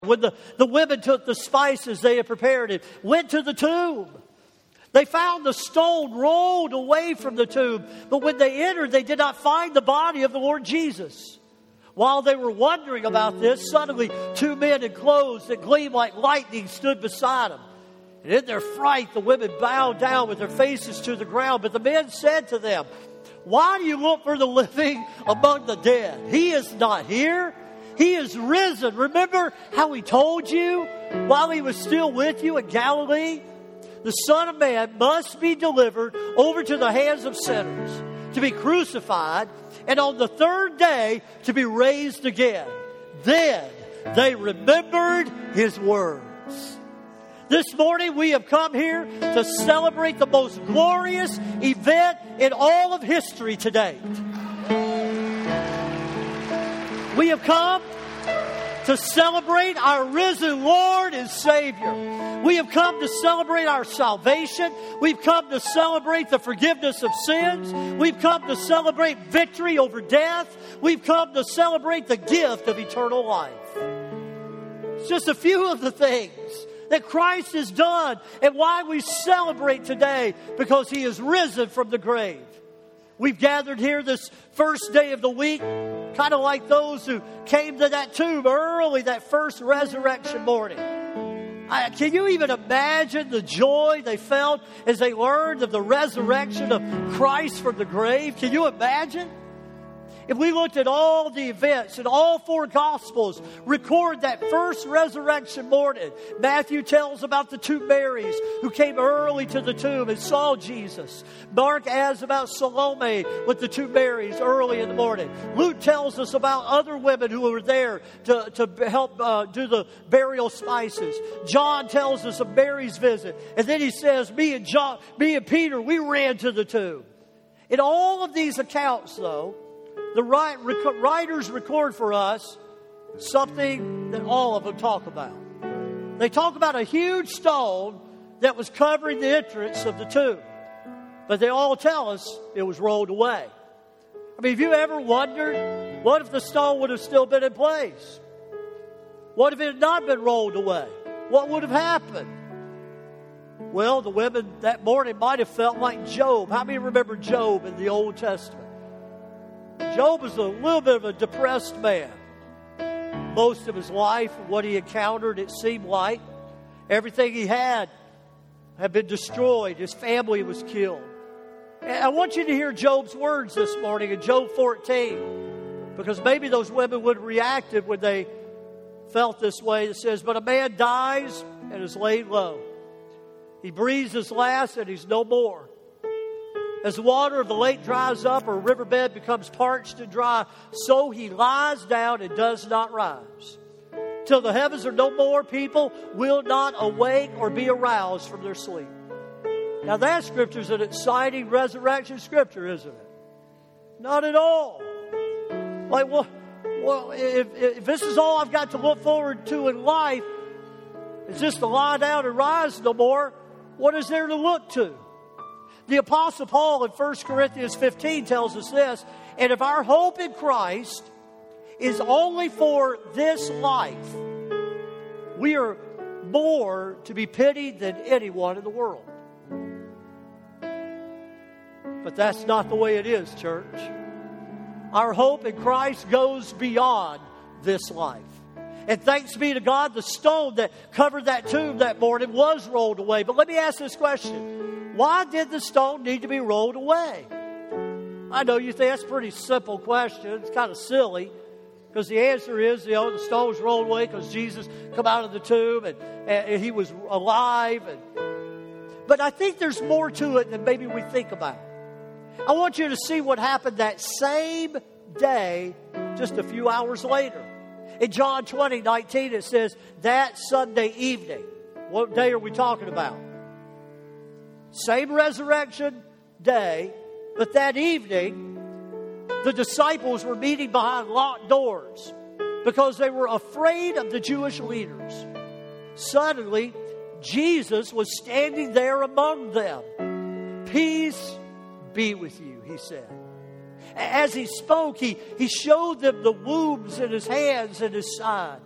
When the women took the spices they had prepared and went to the tomb, they found the stone rolled away from the tomb. But when they entered, they did not find the body of the Lord Jesus. While they were wondering about this, suddenly 2 men in clothes that gleamed like lightning stood beside them. And in their fright, the women bowed down with their faces to the ground. But the men said to them, "Why do you look for the living among the dead? He is not here. He is risen. Remember how he told you while he was still with you in Galilee? The Son of Man must be delivered over to the hands of sinners, to be crucified, and on the third day to be raised again." Then they remembered his words. This morning we have come here to celebrate the most glorious event in all of history to date. We have come to celebrate our risen Lord and Savior. We have come to celebrate our salvation. We've come to celebrate the forgiveness of sins. We've come to celebrate victory over death. We've come to celebrate the gift of eternal life. It's just a few of the things that Christ has done and why we celebrate today, because he is risen from the grave. We've gathered here this first day of the week, kind of like those who came to that tomb early, that first resurrection morning. Can you even imagine the joy they felt as they learned of the resurrection of Christ from the grave? Can you imagine? If we looked at all the events and all four Gospels record that first resurrection morning, Matthew tells about the two Marys who came early to the tomb and saw Jesus. Mark adds about Salome with the two Marys early in the morning. Luke tells us about other women who were there to help do the burial spices. John tells us of Mary's visit. And then he says, me and Peter, we ran to the tomb. In all of these accounts, though, the writers record for us something that all of them talk about. They talk about a huge stone that was covering the entrance of the tomb. But they all tell us it was rolled away. I mean, have you ever wondered, what if the stone would have still been in place? What if it had not been rolled away? What would have happened? Well, the women that morning might have felt like Job. How many remember Job in the Old Testament? Job was a little bit of a depressed man. Most of his life, what he encountered, it seemed like everything he had been destroyed. His family was killed. And I want you to hear Job's words this morning in Job 14, because maybe those women would have reacted when they felt this way. It says, "But a man dies and is laid low. He breathes his last and he's no more. As the water of the lake dries up or a riverbed becomes parched and dry, so he lies down and does not rise. Till the heavens are no more, people will not awake or be aroused from their sleep." Now that scripture is an exciting resurrection scripture, isn't it? Not at all. Like, well, if this is all I've got to look forward to in life, is just to lie down and rise no more, what is there to look to? The Apostle Paul in 1 Corinthians 15 tells us this, "And if our hope in Christ is only for this life, we are more to be pitied than anyone in the world." But that's not the way it is, church. Our hope in Christ goes beyond this life. And thanks be to God, the stone that covered that tomb that morning was rolled away. But let me ask this question. Why did the stone need to be rolled away? I know you think that's a pretty simple question. It's kind of silly, because the answer is, the stone was rolled away because Jesus come out of the tomb and he was alive. But I think there's more to it than maybe we think about. I want you to see what happened that same day, just a few hours later. In John 20:19, it says, that Sunday evening. What day are we talking about? Same resurrection day, but that evening, the disciples were meeting behind locked doors because they were afraid of the Jewish leaders. Suddenly, Jesus was standing there among them. "Peace be with you," he said. As he spoke, he showed them the wounds in his hands and his side.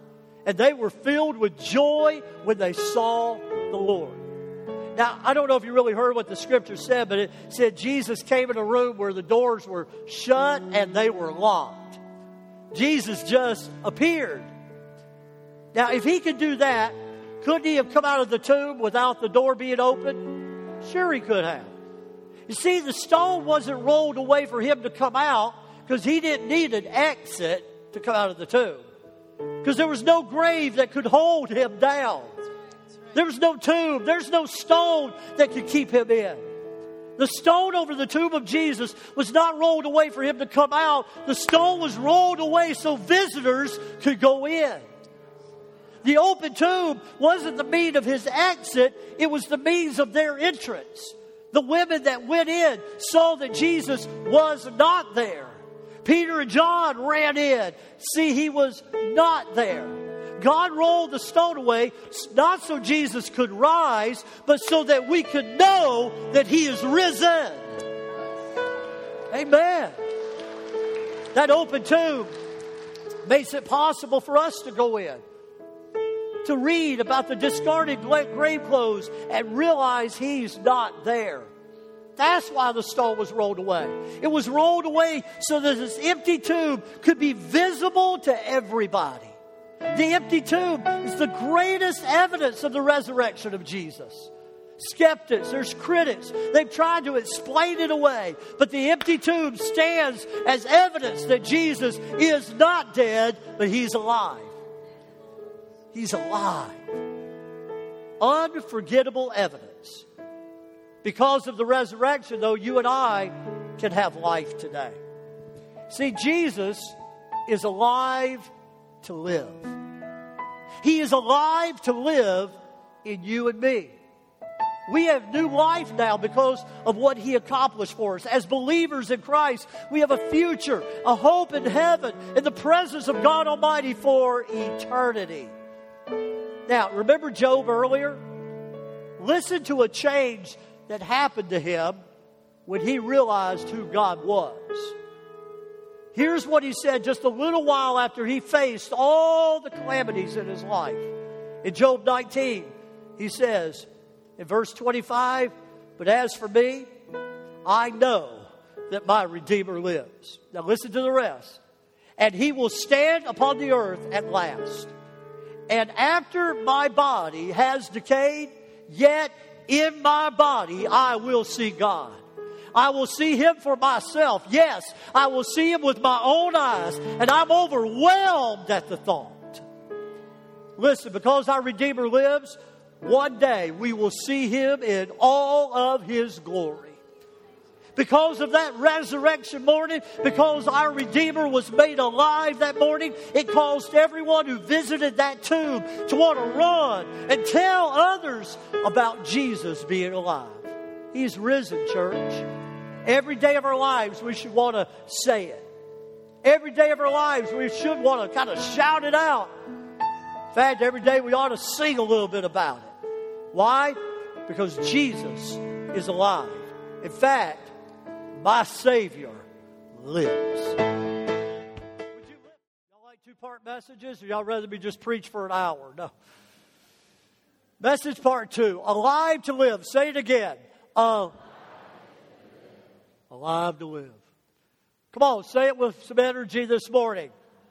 And they were filled with joy when they saw the Lord. Now, I don't know if you really heard what the scripture said, but it said Jesus came in a room where the doors were shut and they were locked. Jesus just appeared. Now, if he could do that, couldn't he have come out of the tomb without the door being open? Sure he could have. You see, the stone wasn't rolled away for him to come out because he didn't need an exit to come out of the tomb. Because there was no grave that could hold him down. There was no tomb. There's no stone that could keep him in. The stone over the tomb of Jesus was not rolled away for him to come out. The stone was rolled away so visitors could go in. The open tomb wasn't the means of his exit. It was the means of their entrance. The women that went in saw that Jesus was not there. Peter and John ran in. See, he was not there. God rolled the stone away, not so Jesus could rise, but so that we could know that he is risen. Amen. That open tomb makes it possible for us to go in, to read about the discarded grave clothes and realize he's not there. That's why the stone was rolled away. It was rolled away so that this empty tomb could be visible to everybody. The empty tomb is the greatest evidence of the resurrection of Jesus. Skeptics, there's critics, they've tried to explain it away. But the empty tomb stands as evidence that Jesus is not dead, but he's alive. He's alive. Unforgettable evidence. Because of the resurrection, though, you and I can have life today. See, Jesus is alive to live. He is alive to live in you and me. We have new life now because of what he accomplished for us. As believers in Christ, we have a future, a hope in heaven, in the presence of God Almighty for eternity. Now, remember Job earlier? Listen to a change that happened to him when he realized who God was. Here's what he said just a little while after he faced all the calamities in his life. In Job 19, he says, in verse 25, "But as for me, I know that my Redeemer lives." Now listen to the rest. "And he will stand upon the earth at last. And after my body has decayed, yet in my body I will see God. I will see him for myself. Yes, I will see him with my own eyes. And I'm overwhelmed at the thought." Listen, because our Redeemer lives, one day we will see him in all of his glory. Because of that resurrection morning, because our Redeemer was made alive that morning, it caused everyone who visited that tomb to want to run and tell others about Jesus being alive. He's risen, church. Every day of our lives, we should want to say it. Every day of our lives, we should want to kind of shout it out. In fact, every day we ought to sing a little bit about it. Why? Because Jesus is alive. In fact, my Savior lives. Would you y'all like two-part messages, or y'all rather me just preach for an hour? No. Message part 2, alive to live. Say it again. Alive to live. Come on, say it with some energy this morning.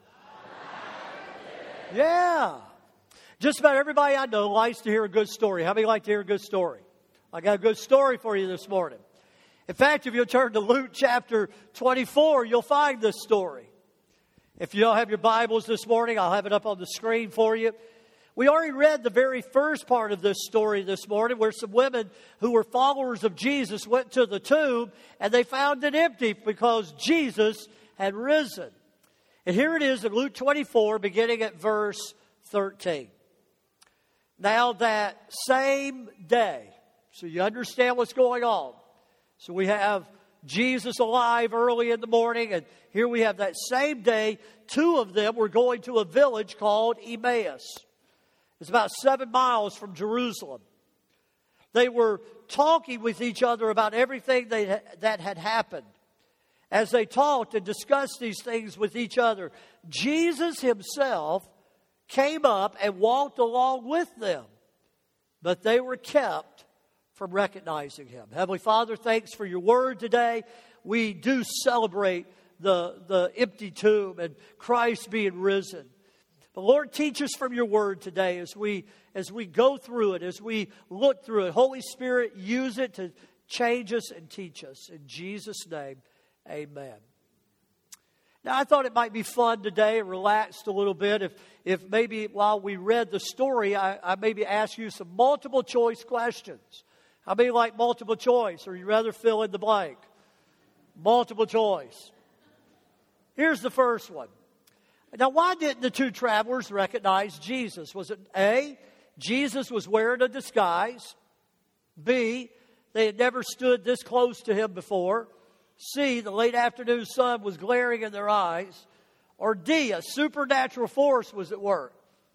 Yeah. Just about everybody I know likes to hear a good story. How many like to hear a good story? I got a good story for you this morning. In fact, if you'll turn to Luke chapter 24, you'll find this story. If you don't have your Bibles this morning, I'll have it up on the screen for you. We already read the very first part of this story this morning, where some women who were followers of Jesus went to the tomb and they found it empty because Jesus had risen. And here it is in Luke 24, beginning at verse 13. Now that same day, so you understand what's going on. So we have Jesus alive early in the morning, and here we have that same day, two of them were going to a village called Emmaus. It's about 7 miles from Jerusalem. They were talking with each other about everything that had happened. As they talked and discussed these things with each other, Jesus himself came up and walked along with them, but they were kept from recognizing him. Heavenly Father, thanks for your word today. We do celebrate the empty tomb and Christ being risen. But Lord, teach us from your word today as we go through it, as we look through it. Holy Spirit, use it to change us and teach us. In Jesus' name, amen. Now, I thought it might be fun today and relaxed a little bit if maybe while we read the story, I maybe ask you some multiple choice questions. How many like multiple choice, or you rather fill in the blank? Multiple choice. Here's the first one. Now, why didn't the two travelers recognize Jesus? Was it A, Jesus was wearing a disguise? B, they had never stood this close to him before? C, the late afternoon sun was glaring in their eyes? Or D, a supernatural force was at work?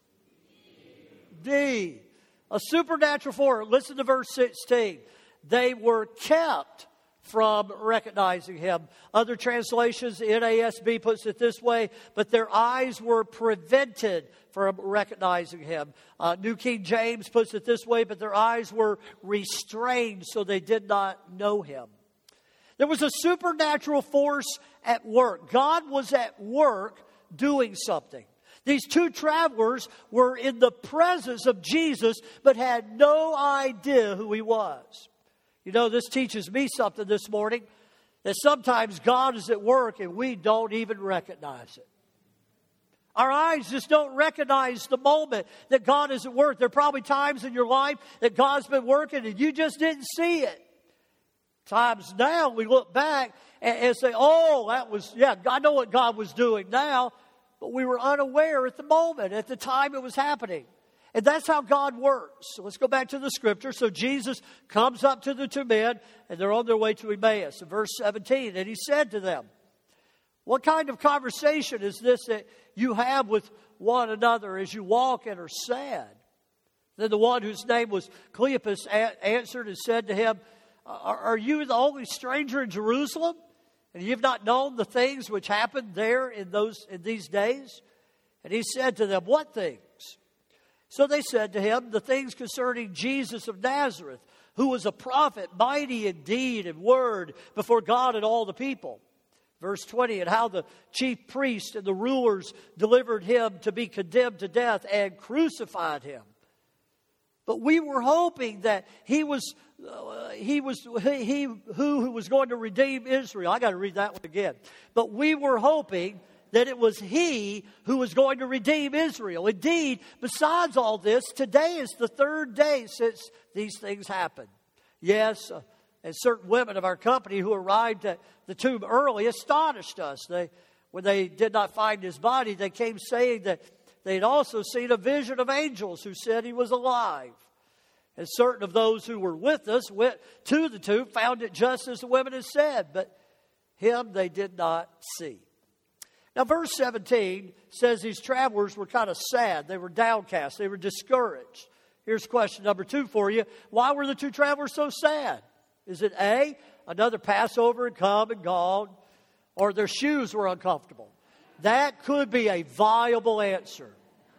D, a supernatural force. Listen to verse 16. They were kept from recognizing him. Other translations, the NASB puts it this way, but their eyes were prevented from recognizing him. New King James puts it this way, but their eyes were restrained so they did not know him. There was a supernatural force at work. God was at work doing something. These two travelers were in the presence of Jesus, but had no idea who he was. You know, this teaches me something this morning, that sometimes God is at work and we don't even recognize it. Our eyes just don't recognize the moment that God is at work. There are probably times in your life that God's been working and you just didn't see it. Times now we look back and say, oh, I know what God was doing now, but we were unaware at the moment, at the time it was happening. And that's how God works. So let's go back to the scripture. So Jesus comes up to the two men, and they're on their way to Emmaus. In verse 17, and he said to them, what kind of conversation is this that you have with one another as you walk and are sad? Then the one whose name was Cleopas answered and said to him, are you the only stranger in Jerusalem? And you've not known the things which happened there in these days? And he said to them, what things? So they said to him, the things concerning Jesus of Nazareth, who was a prophet, mighty in deed and word before God and all the people. Verse 20, and how the chief priests and the rulers delivered him to be condemned to death and crucified him. But we were hoping that he who was going to redeem Israel. I got to read that one again. But we were hoping that it was he who was going to redeem Israel. Indeed, besides all this, today is the third day since these things happened. Yes, and certain women of our company who arrived at the tomb early astonished us. When they did not find his body, they came saying that they'd also seen a vision of angels who said he was alive. And certain of those who were with us went to the tomb, found it just as the women had said, but him they did not see. Now, verse 17 says these travelers were kind of sad. They were downcast. They were discouraged. Here's question number 2 for you. Why were the two travelers so sad? Is it A, another Passover had come and gone, or their shoes were uncomfortable? That could be a viable answer.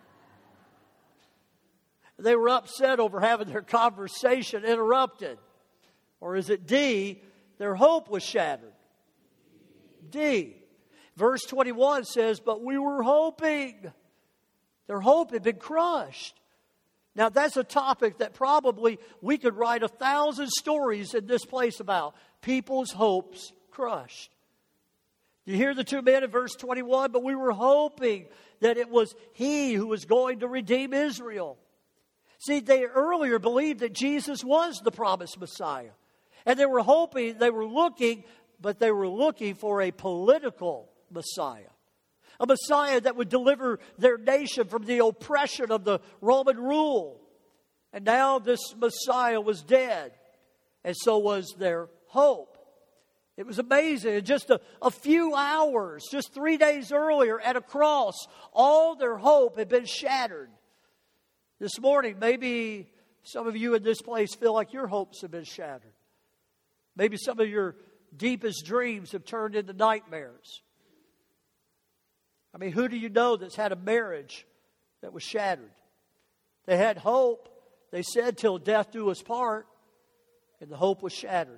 They were upset over having their conversation interrupted. Or is it D, their hope was shattered? D. Verse 21 says, but we were hoping. Their hope had been crushed. Now, that's a topic that probably we could write 1,000 stories in this place about. People's hopes crushed. You hear the two men in verse 21, but we were hoping that it was he who was going to redeem Israel. See, they earlier believed that Jesus was the promised Messiah. And they were hoping, they were looking for a political Messiah. A Messiah that would deliver their nation from the oppression of the Roman rule. And now this Messiah was dead. And so was their hope. It was amazing. In just a few hours, just 3 days earlier at a cross, all their hope had been shattered. This morning, maybe some of you in this place feel like your hopes have been shattered. Maybe some of your deepest dreams have turned into nightmares. I mean, who do you know that's had a marriage that was shattered. They had hope. They said, till death do us part. And the hope was shattered.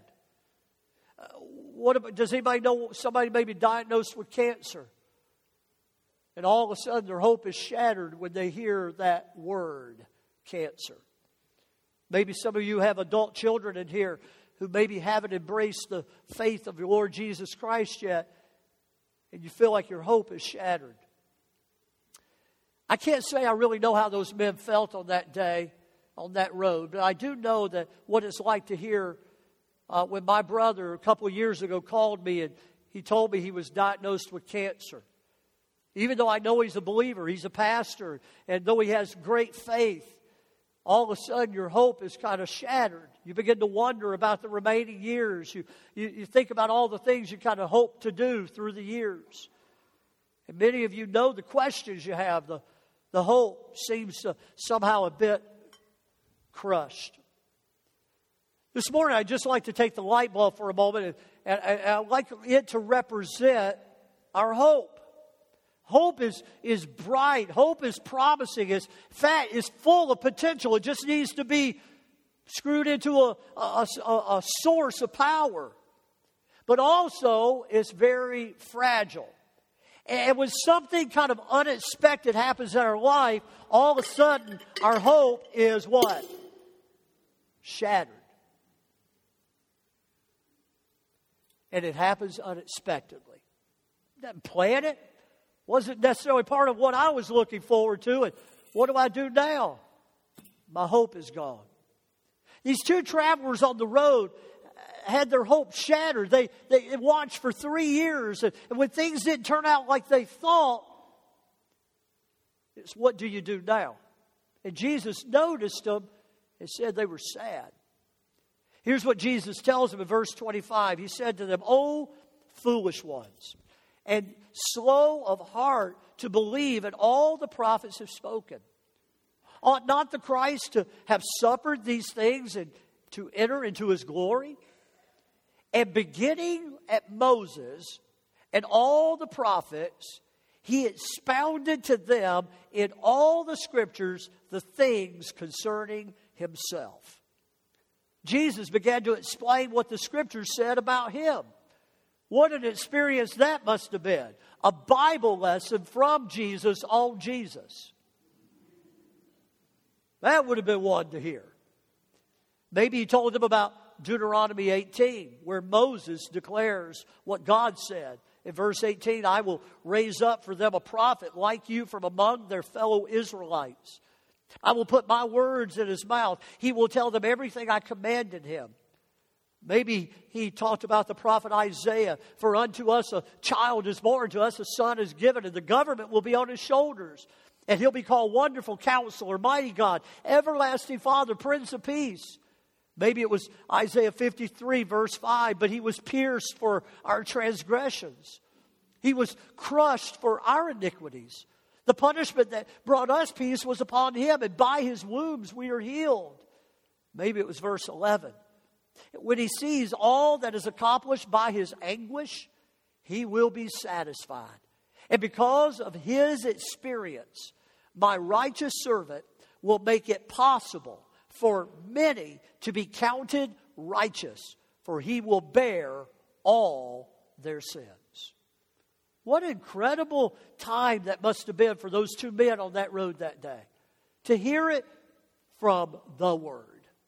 Does anybody know somebody may be diagnosed with cancer? And all of a sudden their hope is shattered when they hear that word, cancer. Maybe some of you have adult children in here who maybe haven't embraced the faith of the Lord Jesus Christ yet. And you feel like your hope is shattered. I can't say I really know how those men felt on that day, on that road. But I do know that what it's like to hear when my brother a couple of years ago called me and he told me he was diagnosed with cancer. Even though I know he's a believer, he's a pastor, and though he has great faith, all of a sudden your hope is kind of shattered. You begin to wonder about the remaining years. You think about all the things you kind of hope to do through the years. And many of you know the questions you have. The hope seems to somehow a bit crushed. This morning I'd just like to take the light bulb for a moment and I'd like it to represent our hope. Hope is bright. Hope is promising. Is fat. Is full of potential. It just needs to be screwed into a source of power. But also, it's very fragile. And when something kind of unexpected happens in our life, all of a sudden, our hope is what? Shattered. And it happens unexpectedly. Didn't plan it. Wasn't necessarily part of what I was looking forward to. And what do I do now? My hope is gone. These two travelers on the road had their hope shattered. They watched for 3 years. And when things didn't turn out like they thought, it's what do you do now? And Jesus noticed them and said they were sad. Here's what Jesus tells them in verse 25. He said to them, "O foolish ones, and slow of heart to believe in all the prophets have spoken. Ought not the Christ to have suffered these things and to enter into his glory?" And beginning at Moses and all the prophets, he expounded to them in all the scriptures the things concerning himself. Jesus began to explain what the scriptures said about him. What an experience that must have been. A Bible lesson from Jesus on Jesus. That would have been one to hear. Maybe he told them about Deuteronomy 18, where Moses declares what God said. In verse 18, "I will raise up for them a prophet like you from among their fellow Israelites. I will put my words in his mouth. He will tell them everything I commanded him." Maybe he talked about the prophet Isaiah. "For unto us a child is born, to us a son is given, and the government will be on his shoulders. And he'll be called Wonderful Counselor, Mighty God, Everlasting Father, Prince of Peace." Maybe it was Isaiah 53, verse 5. "But he was pierced for our transgressions. He was crushed for our iniquities. The punishment that brought us peace was upon him, and by his wounds we are healed." Maybe it was verse 11. "When he sees all that is accomplished by his anguish, he will be satisfied. And because of his experience, my righteous servant will make it possible for many to be counted righteous, for he will bear all their sins." What an incredible time that must have been for those two men on that road that day. To hear it from the Word.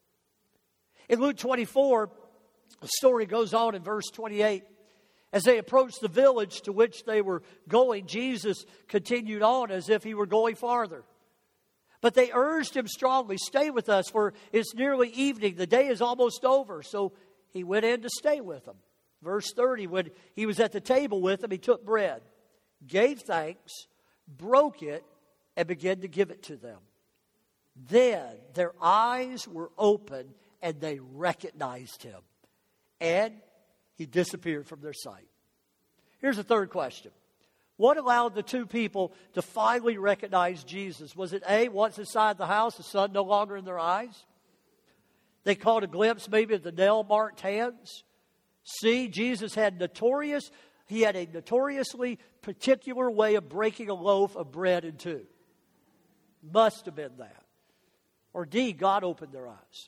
In Luke 24, the story goes on in verse 28. As they approached the village to which they were going, Jesus continued on as if he were going farther. But they urged him strongly, "Stay with us, for it's nearly evening. The day is almost over." So he went in to stay with them. Verse 30, when he was at the table with them, he took bread, gave thanks, broke it, and began to give it to them. Then their eyes were opened, and they recognized him. And he disappeared from their sight. Here's the third question. What allowed the two people to finally recognize Jesus? Was it A, once inside the house, the sun no longer in their eyes? They caught a glimpse maybe of the nail-marked hands. C, Jesus had a notoriously particular way of breaking a loaf of bread in two. Must have been that. Or D, God opened their eyes.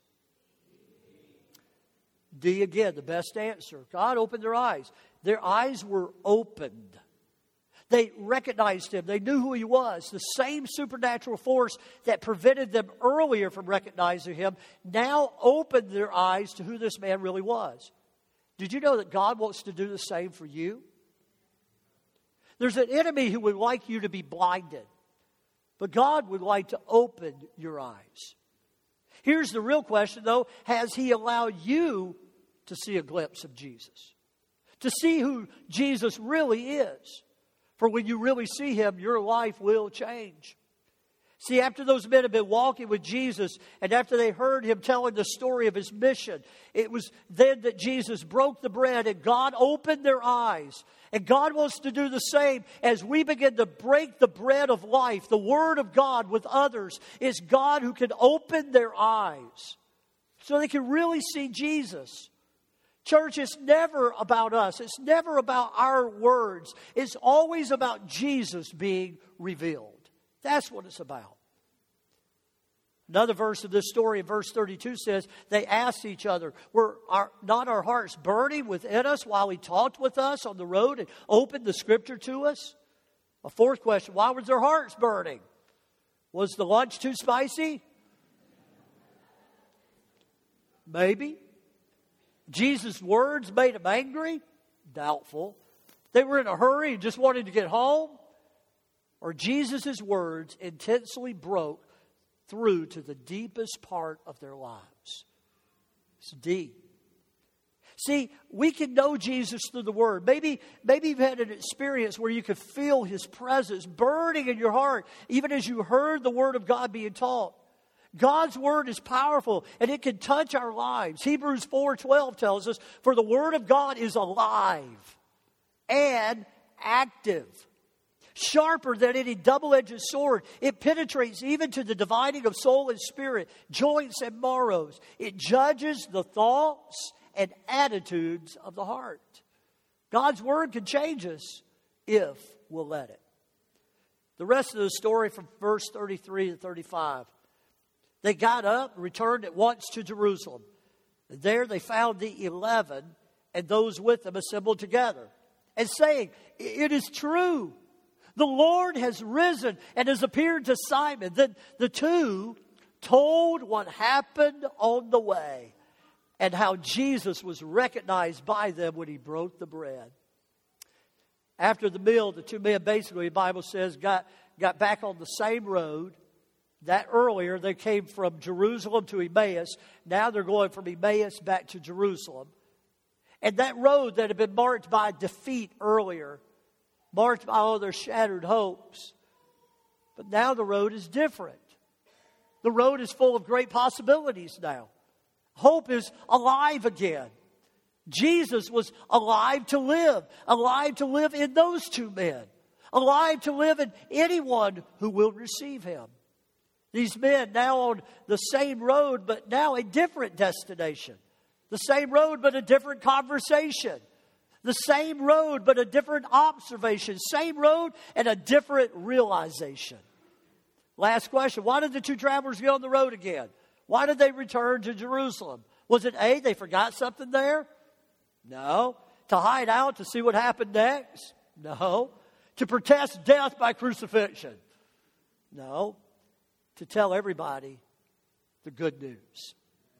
D again, the best answer. God opened their eyes. Their eyes were opened. They recognized Him. They knew who He was. The same supernatural force that prevented them earlier from recognizing Him now opened their eyes to who this man really was. Did you know that God wants to do the same for you? There's an enemy who would like you to be blinded, but God would like to open your eyes. Here's the real question, though. Has He allowed you to see a glimpse of Jesus? To see who Jesus really is? For when you really see Him, your life will change. See, after those men had been walking with Jesus, and after they heard Him telling the story of His mission, it was then that Jesus broke the bread and God opened their eyes. And God wants to do the same as we begin to break the bread of life, the Word of God with others. It's God who can open their eyes so they can really see Jesus. Church, it's never about us. It's never about our words. It's always about Jesus being revealed. That's what it's about. Another verse of this story in verse 32 says, they asked each other, were not our hearts burning within us while He talked with us on the road and opened the Scripture to us? A fourth question, why was their hearts burning? Was the lunch too spicy? Maybe. Jesus' words made them angry? Doubtful. They were in a hurry and just wanted to get home? Or Jesus' words intensely broke through to the deepest part of their lives? It's deep. See, we can know Jesus through the Word. Maybe you've had an experience where you could feel His presence burning in your heart, even as you heard the Word of God being taught. God's Word is powerful, and it can touch our lives. Hebrews 4:12 tells us, for the Word of God is alive and active, sharper than any double-edged sword. It penetrates even to the dividing of soul and spirit, joints and marrows. It judges the thoughts and attitudes of the heart. God's Word can change us if we'll let it. The rest of the story from verse 33 to 35. They got up and returned at once to Jerusalem. And there they found the 11 and those with them assembled together, and saying, it is true, the Lord has risen and has appeared to Simon. Then the two told what happened on the way and how Jesus was recognized by them when He broke the bread. After the meal, the two men basically, the Bible says, got back on the same road. That earlier, they came from Jerusalem to Emmaus. Now they're going from Emmaus back to Jerusalem. And that road that had been marked by defeat earlier, marked by all their shattered hopes. But now the road is different. The road is full of great possibilities now. Hope is alive again. Jesus was alive to live in those two men, alive to live in anyone who will receive Him. These men now on the same road, but now a different destination. The same road, but a different conversation. The same road, but a different observation. Same road and a different realization. Last question. Why did the two travelers get on the road again? Why did they return to Jerusalem? Was it A, they forgot something there? No. To hide out, to see what happened next? No. To protest death by crucifixion? No. To tell everybody the good news.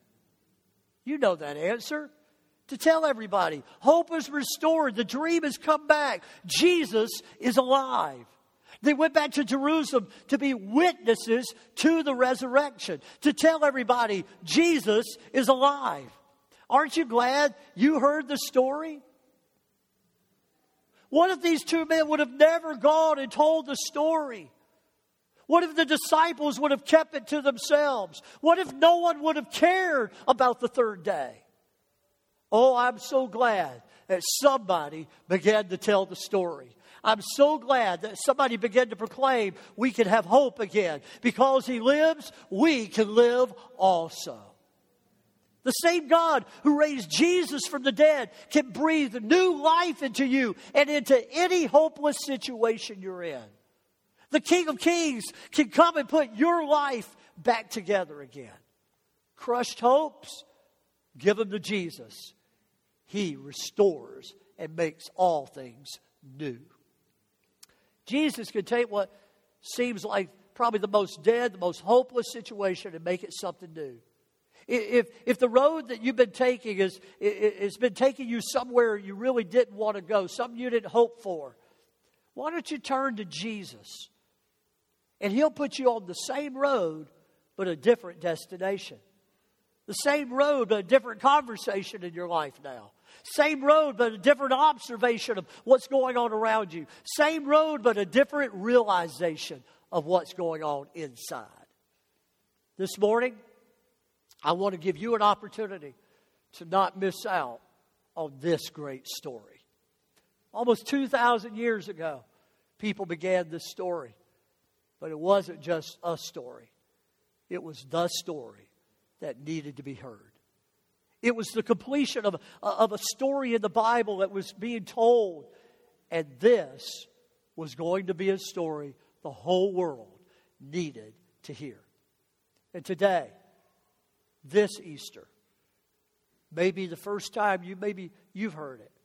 You know that answer. To tell everybody. Hope is restored. The dream has come back. Jesus is alive. They went back to Jerusalem to be witnesses to the resurrection. To tell everybody Jesus is alive. Aren't you glad you heard the story? What if these two men would have never gone and told the story? What if the disciples would have kept it to themselves? What if no one would have cared about the third day? Oh, I'm so glad that somebody began to tell the story. I'm so glad that somebody began to proclaim we can have hope again. Because He lives, we can live also. The same God who raised Jesus from the dead can breathe new life into you and into any hopeless situation you're in. The King of Kings can come and put your life back together again. Crushed hopes, give them to Jesus. He restores and makes all things new. Jesus can take what seems like probably the most dead, the most hopeless situation and make it something new. If the road that you've been taking has been taking you somewhere you really didn't want to go, something you didn't hope for, why don't you turn to Jesus? And He'll put you on the same road, but a different destination. The same road, but a different conversation in your life now. Same road, but a different observation of what's going on around you. Same road, but a different realization of what's going on inside. This morning, I want to give you an opportunity to not miss out on this great story. Almost 2,000 years ago, people began this story. But it wasn't just a story. It was the story that needed to be heard. It was the completion of a story in the Bible that was being told. And this was going to be a story the whole world needed to hear. And today, this Easter, may be the first time you've heard it.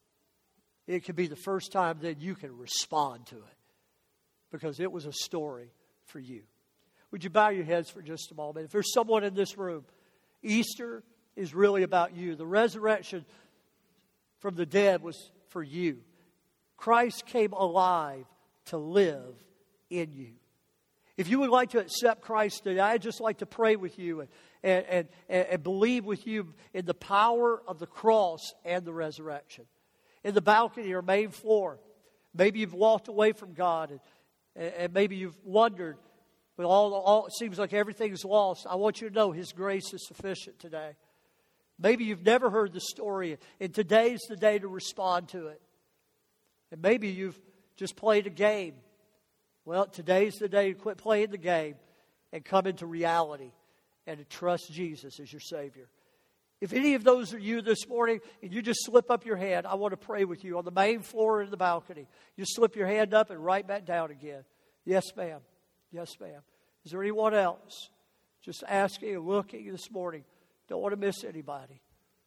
It could be the first time that you can respond to it. Because it was a story for you. Would you bow your heads for just a moment? If there's someone in this room, Easter is really about you. The resurrection from the dead was for you. Christ came alive to live in you. If you would like to accept Christ today, I'd just like to pray with you and believe with you in the power of the cross and the resurrection. In the balcony or main floor, maybe you've walked away from God and maybe you've wondered, but it seems like everything's lost. I want you to know His grace is sufficient today. Maybe you've never heard the story, and today's the day to respond to it. And maybe you've just played a game. Well, today's the day to quit playing the game and come into reality and to trust Jesus as your Savior. If any of those are you this morning and you just slip up your hand, I want to pray with you on the main floor or in the balcony. You slip your hand up and right back down again. Yes, ma'am. Yes, ma'am. Is there anyone else? Just asking and looking this morning. Don't want to miss anybody.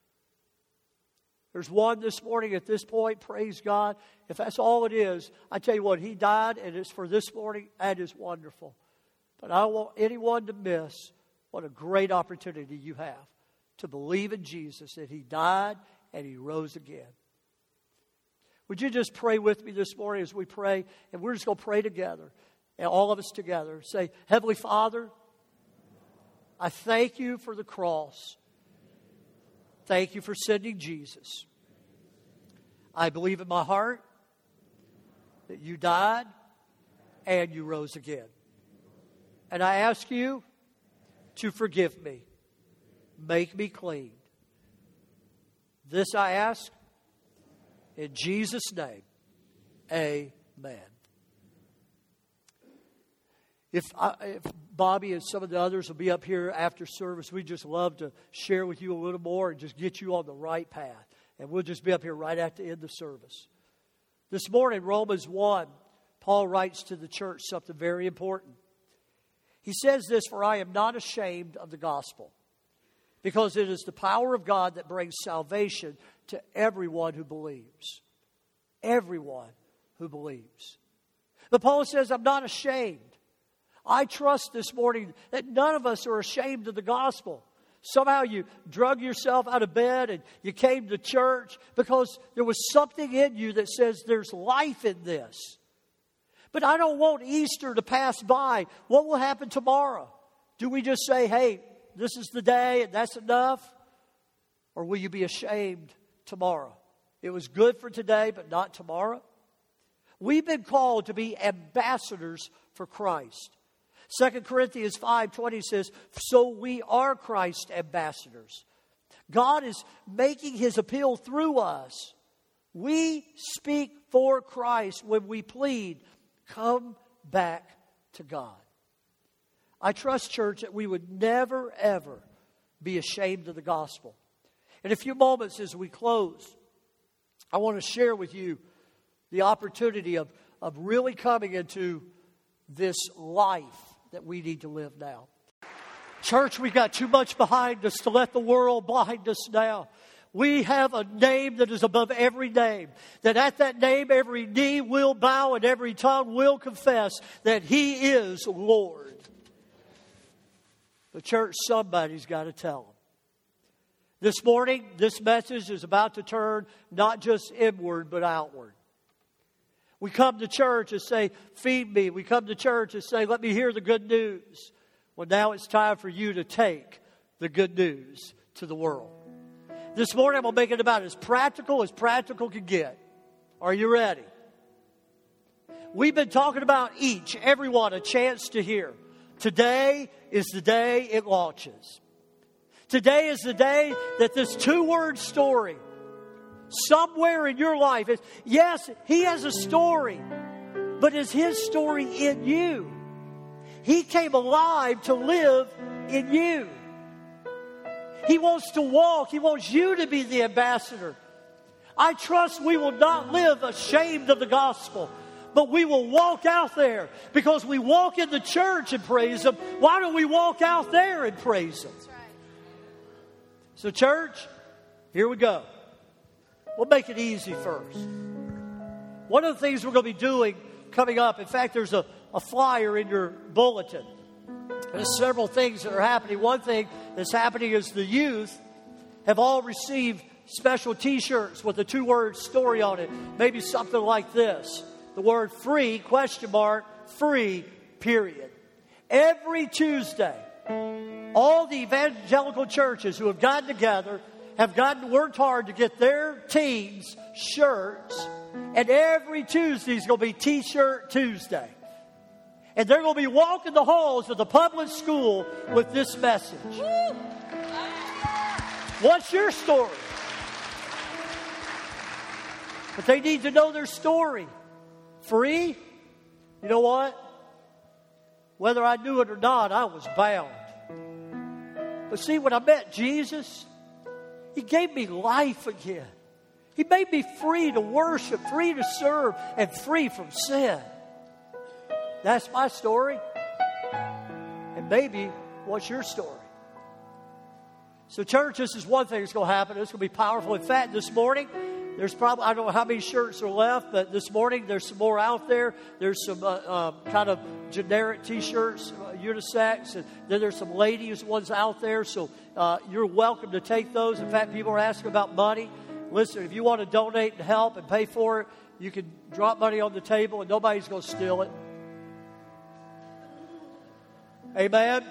There's one this morning at this point. Praise God. If that's all it is, I tell you what, He died and it's for this morning. That is wonderful. But I don't want anyone to miss what a great opportunity you have to believe in Jesus, that He died and He rose again. Would you just pray with me this morning as we pray? And we're just going to pray together. And all of us together. Say, Heavenly Father, I thank You for the cross. Thank You for sending Jesus. I believe in my heart that You died and You rose again. And I ask You to forgive me. Make me clean. This I ask in Jesus' name. Amen. If Bobby and some of the others will be up here after service, we'd just love to share with you a little more and just get you on the right path. And we'll just be up here right at the end of service. This morning, Romans 1, Paul writes to the church something very important. He says this, "For I am not ashamed of the gospel, because it is the power of God that brings salvation to everyone who believes." Everyone who believes. But Paul says, I'm not ashamed. I trust this morning that none of us are ashamed of the gospel. Somehow you drug yourself out of bed and you came to church because there was something in you that says there's life in this. But I don't want Easter to pass by. What will happen tomorrow? Do we just say, hey, this is the day and that's enough? Or will you be ashamed tomorrow? It was good for today, but not tomorrow. We've been called to be ambassadors for Christ. 2 Corinthians 5:20 says, so we are Christ's ambassadors. God is making His appeal through us. We speak for Christ when we plead, come back to God. I trust, church, that we would never, ever be ashamed of the gospel. In a few moments as we close, I want to share with you the opportunity of really coming into this life that we need to live now. Church, we've got too much behind us to let the world blind us now. We have a name that is above every name. That at that name, every knee will bow and every tongue will confess that He is Lord. The church, somebody's got to tell them. This morning, this message is about to turn not just inward, but outward. We come to church and say, feed me. We come to church and say, let me hear the good news. Well, now it's time for you to take the good news to the world. This morning, I'm going to make it about as practical can get. Are you ready? We've been talking about everyone, a chance to hear. Today is the day it launches. Today is the day that this 2-word story, somewhere in your life, yes, He has a story, but is His story in you? He came alive to live in you. He wants to walk. He wants you to be the ambassador. I trust we will not live ashamed of the gospel, but we will walk out there because we walk in the church and praise Him. Why don't we walk out there and praise Him? So church, here we go. We'll make it easy first. One of the things we're going to be doing coming up, in fact, there's a flyer in your bulletin. There's several things that are happening. One thing that's happening is the youth have all received special T-shirts with a 2-word story on it. Maybe something like this. The word free, free, period. Every Tuesday, all the evangelical churches who have gotten together have worked hard to get their teams shirts. And every Tuesday is going to be T-shirt Tuesday. And they're going to be walking the halls of the public school with this message. What's your story? But they need to know their story. Free? You know what? Whether I knew it or not, I was bound. But see, when I met Jesus, He gave me life again. He made me free to worship, free to serve, and free from sin. That's my story. And maybe, what's your story? So church, this is one thing that's going to happen. It's going to be powerful. In fact, this morning, there's probably, I don't know how many shirts are left, but this morning there's some more out there. There's some kind of generic T-shirts, unisex, and then there's some ladies ones out there. So you're welcome to take those. In fact, people are asking about money. Listen, if you want to donate and help and pay for it, you can drop money on the table and nobody's going to steal it. Amen?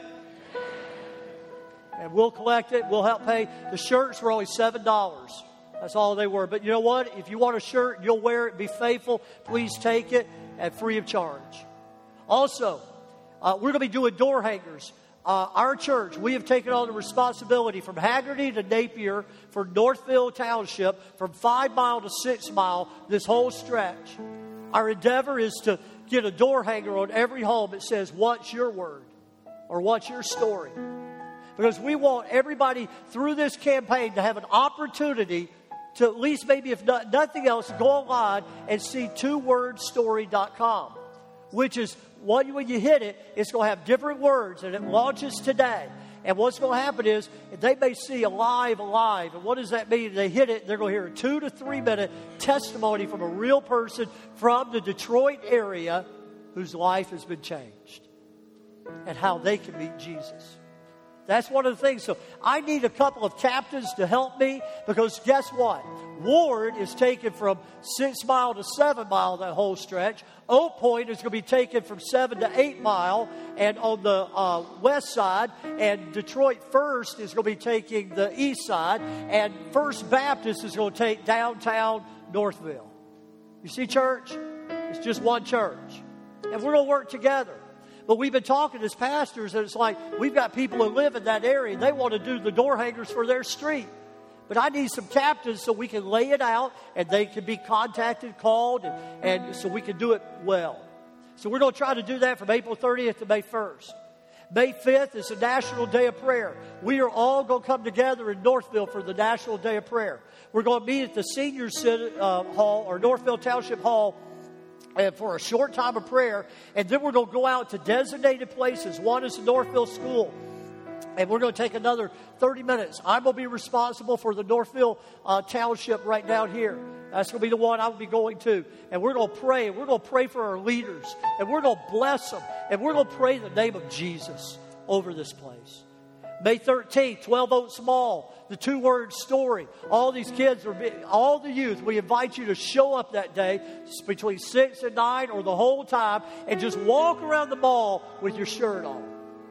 And we'll collect it. We'll help pay. The shirts were only $7. That's all they were. But you know what? If you want a shirt and you'll wear it, be faithful, please take it at free of charge. Also, we're going to be doing door hangers. Our church, we have taken on the responsibility from Hagerty to Napier for Northville Township, from 5 Mile to 6 Mile, this whole stretch. Our endeavor is to get a door hanger on every home that says, "What's your word?" or "What's your story?" Because we want everybody through this campaign to have an opportunity to at least, maybe if nothing else, go online and see 2wordstory.com, which is, when you hit it, it's going to have different words, and it launches today. And what's going to happen is they may see alive. And what does that mean? They hit it, they're going to hear a 2 to 3 minute testimony from a real person from the Detroit area whose life has been changed and how they can meet Jesus. That's one of the things. So I need a couple of captains to help me, because guess what? Ward is taken from 6 Mile to 7 Mile, that whole stretch. Oak Point is going to be taken from 7 to 8 Mile and on the west side. And Detroit First is going to be taking the east side. And First Baptist is going to take downtown Northville. You see, church? It's just one church. And we're going to work together. But we've been talking as pastors, and it's like we've got people who live in that area. They want to do the door hangers for their street. But I need some captains so we can lay it out, and they can be contacted, called, and so we can do it well. So we're going to try to do that from April 30th to May 1st. May 5th is the National Day of Prayer. We are all going to come together in Northville for the National Day of Prayer. We're going to meet at the Senior Hall, or Northville Township Hall, and for a short time of prayer, and then we're going to go out to designated places. One is the Northville School, and we're going to take another 30 minutes. I'm going to be responsible for the Northville Township right down here. That's going to be the one I will be going to. And we're going to pray, and we're going to pray for our leaders, and we're going to bless them, and we're going to pray in the name of Jesus over this place. May 13th, 12 Oaks Mall, the 2-word story. All these kids, all the youth, we invite you to show up that day between 6 and 9 or the whole time and just walk around the mall with your shirt on.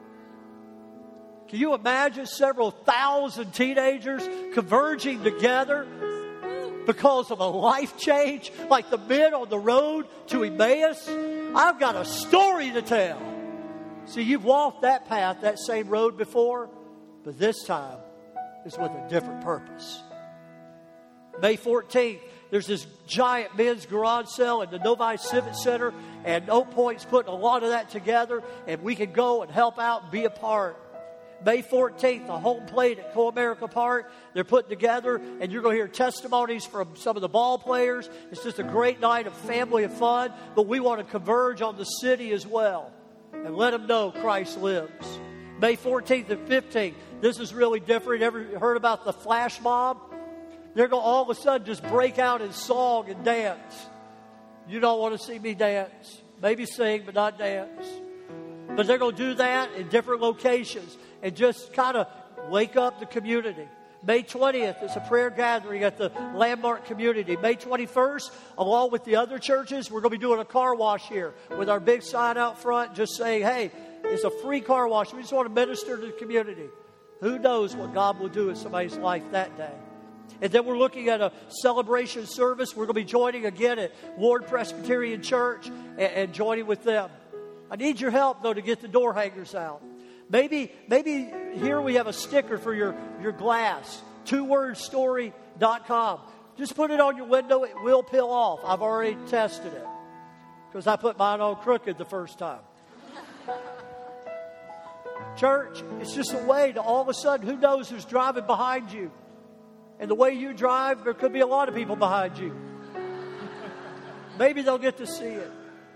Can you imagine several thousand teenagers converging together because of a life change like the men on the road to Emmaus? I've got a story to tell. See, you've walked that path, that same road before, but this time is with a different purpose. May 14th, there's this giant men's garage sale in the Novi Civic Center, and Oak Point's putting a lot of that together, and we can go and help out and be a part. May 14th, the home plate at Co-America Park, they're putting together, and you're going to hear testimonies from some of the ball players. It's just a great night of family and fun, but we want to converge on the city as well and let them know Christ lives. May 14th and 15th, this is really different. Ever heard about the flash mob? They're going to all of a sudden just break out in song and dance. You don't want to see me dance. Maybe sing, but not dance. But they're going to do that in different locations and just kind of wake up the community. May 20th is a prayer gathering at the Landmark community. May 21st, along with the other churches, we're going to be doing a car wash here with our big sign out front just saying, hey, it's a free car wash. We just want to minister to the community. Who knows what God will do in somebody's life that day. And then we're looking at a celebration service. We're going to be joining again at Ward Presbyterian Church and joining with them. I need your help, though, to get the door hangers out. Maybe here we have a sticker for your glass. 2wordstory.com. Just put it on your window. It will peel off. I've already tested it because I put mine on crooked the first time. Church, it's just a way to all of a sudden, who knows who's driving behind you. And the way you drive, there could be a lot of people behind you. Maybe they'll get to see it.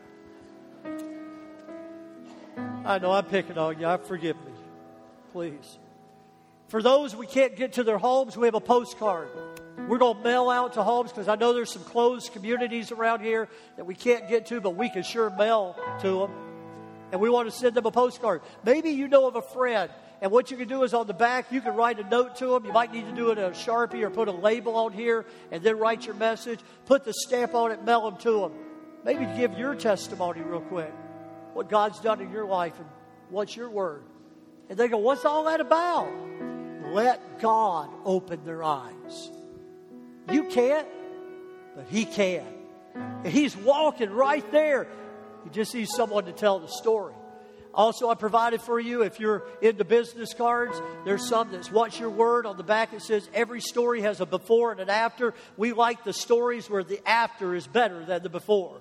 I know I'm picking on you. Forgive me. Please. For those we can't get to their homes, we have a postcard. We're going to mail out to homes because I know there's some closed communities around here that we can't get to, but we can sure mail to them. And we want to send them a postcard. Maybe you know of a friend, and what you can do is on the back, you can write a note to them. You might need to do it in a Sharpie or put a label on here and then write your message. Put the stamp on it, mail them to them. Maybe give your testimony real quick. What God's done in your life and what's your word. And they go, what's all that about? Let God open their eyes. You can't, but He can. And He's walking right there. You just need someone to tell the story. Also, I provided for you, if you're into business cards, there's some that's what's your word. On the back it says every story has a before and an after. We like the stories where the after is better than the before.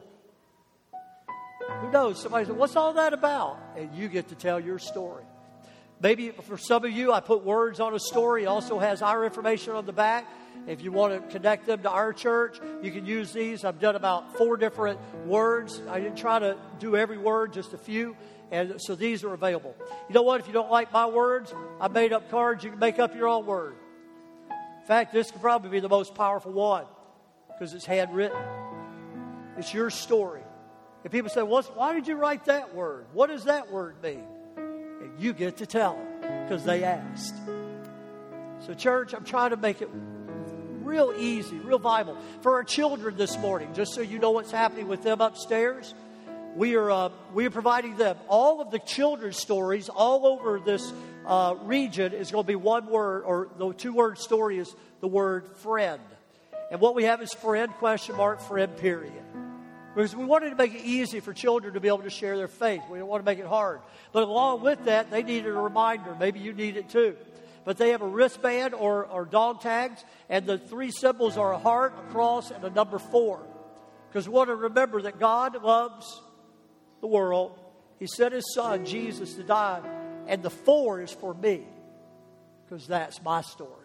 Who knows? Somebody said, what's all that about? And you get to tell your story. Maybe for some of you, I put words on a story. It also has our information on the back. If you want to connect them to our church, you can use these. I've done about 4 different words. I didn't try to do every word, just a few. And so these are available. You know what? If you don't like my words, I made up cards. You can make up your own word. In fact, this could probably be the most powerful one because it's handwritten. It's your story. And people say, why did you write that word? What does that word mean? And you get to tell them because they asked. So church, I'm trying to make it real easy, real viable. For our children this morning, just so you know what's happening with them upstairs, we are providing them all of the children's stories all over this region is going to be one word, or the 2-word story is the word friend. And what we have is friend, question mark, friend, period. Because we wanted to make it easy for children to be able to share their faith. We don't want to make it hard. But along with that, they needed a reminder. Maybe you need it too. But they have a wristband or dog tags, and the 3 symbols are a heart, a cross, and a number 4. Because we want to remember that God loves the world. He sent His Son, Jesus, to die. And the 4 is for me. Because that's my story.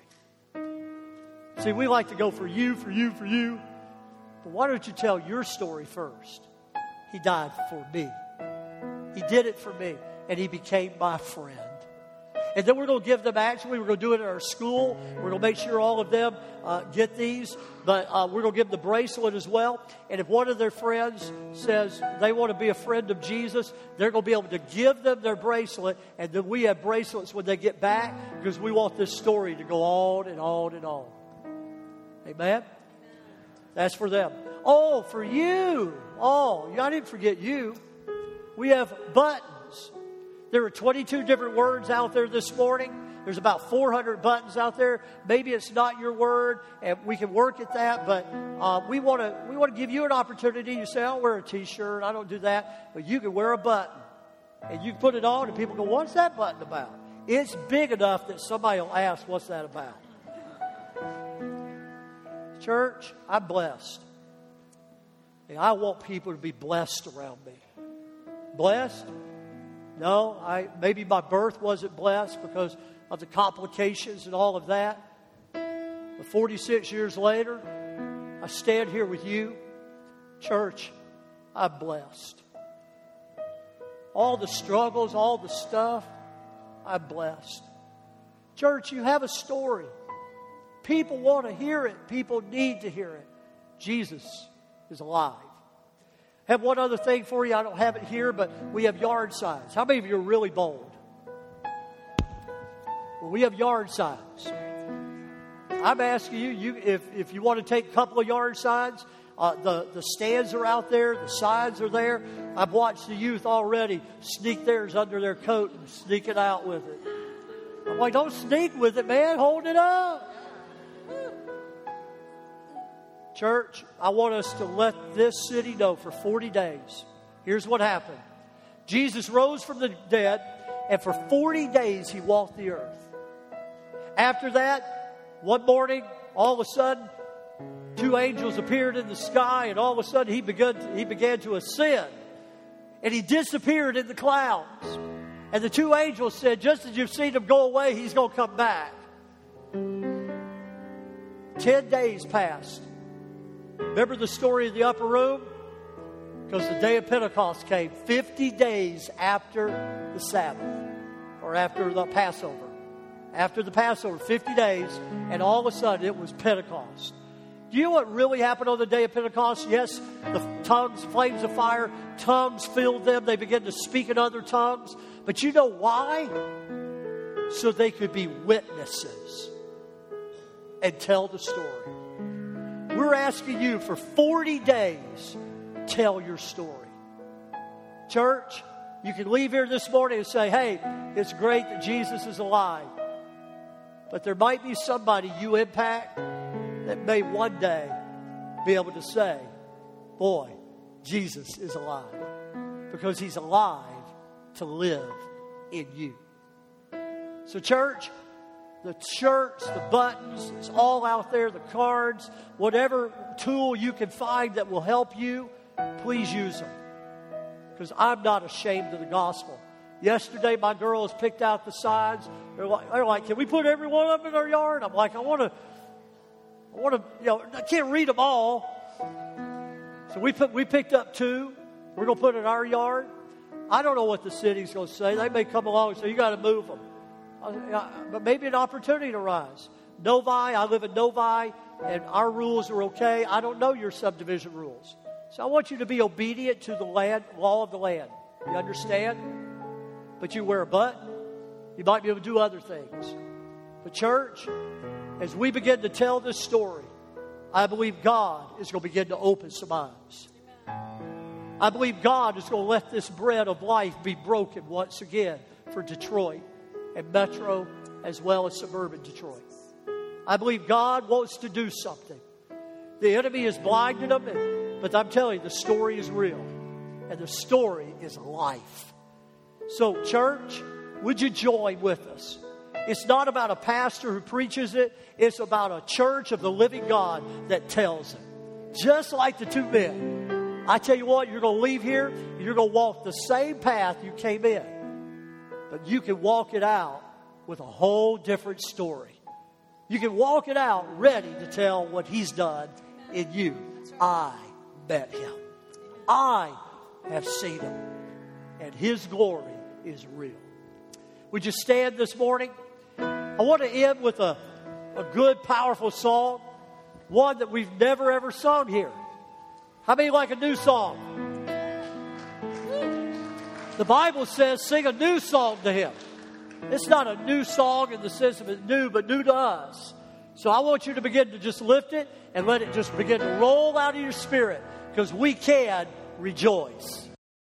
See, we like to go for you, for you, for you. But why don't you tell your story first? He died for me. He did it for me, and He became my friend. And then we're going to give them, actually, we're going to do it at our school. We're going to make sure all of them get these. But we're going to give them the bracelet as well. And if one of their friends says they want to be a friend of Jesus, they're going to be able to give them their bracelet. And then we have bracelets when they get back, because we want this story to go on and on and on. Amen? That's for them. Oh, for you. Oh, I didn't forget you. We have buttons. There are 22 different words out there this morning. There's about 400 buttons out there. Maybe it's not your word, and we can work at that. But we want to give you an opportunity. You say, I don't wear a T-shirt. I don't do that. But you can wear a button, and you can put it on, and people go, what's that button about? It's big enough that somebody will ask, what's that about? Church, I'm blessed. And I want people to be blessed around me. Blessed? No, maybe my birth wasn't blessed because of the complications and all of that. But 46 years later, I stand here with you. Church, I'm blessed. All the struggles, all the stuff, I'm blessed. Church, you have a story. People want to hear it. People need to hear it. Jesus is alive. I have one other thing for you. I don't have it here, but we have yard signs. How many of you are really bold? Well, we have yard signs. I'm asking you, if you want to take a couple of yard signs, the stands are out there, the signs are there. I've watched the youth already sneak theirs under their coat and sneak it out with it. I'm like, don't sneak with it, man. Hold it up. Church, I want us to let this city know for 40 days. Here's what happened. Jesus rose from the dead, and for 40 days He walked the earth. After that, one morning, all of a sudden, two angels appeared in the sky, and all of a sudden He began to ascend. And He disappeared in the clouds. And the two angels said, just as you've seen Him go away, He's going to come back. 10 days passed. Remember the story of the upper room? Because the day of Pentecost came 50 days after the Sabbath, or after the Passover. After the Passover, 50 days, and all of a sudden it was Pentecost. Do you know what really happened on the day of Pentecost? Yes, the tongues, flames of fire, tongues filled them. They began to speak in other tongues. But you know why? So they could be witnesses and tell the story. We're asking you for 40 days, tell your story. Church, you can leave here this morning and say, hey, it's great that Jesus is alive. But there might be somebody you impact that may one day be able to say, boy, Jesus is alive. Because He's alive to live in you. So church, the shirts, the buttons, it's all out there, the cards, whatever tool you can find that will help you, please use them. Because I'm not ashamed of the gospel. Yesterday, my girls picked out the signs. They're like, can we put every one of them in our yard? I'm like, I want to, I can't read them all. So we picked up 2. We're going to put in our yard. I don't know what the city's going to say. They may come along and say, you got to move them. But maybe an opportunity to rise. Novi, I live in Novi, and our rules are okay. I don't know your subdivision rules. So I want you to be obedient to the law of the land. You understand? But you wear a button. You might be able to do other things. But church, as we begin to tell this story, I believe God is going to begin to open some eyes. I believe God is going to let this bread of life be broken once again for Detroit and Metro as well as suburban Detroit. I believe God wants to do something. The enemy has blinded them, but I'm telling you, the story is real. And the story is life. So, church, would you join with us? It's not about a pastor who preaches it. It's about a church of the living God that tells it. Just like the 2 men. I tell you what, you're going to leave here, you're going to walk the same path you came in. But you can walk it out with a whole different story. You can walk it out ready to tell what He's done in you. I met Him. I have seen Him, and His glory is real. Would you stand this morning? I want to end with a good, powerful song, one that we've never, ever sung here. How many like a new song? The Bible says, sing a new song to Him. It's not a new song in the sense of it's new, but new to us. So I want you to begin to just lift it and let it just begin to roll out of your spirit, because we can rejoice.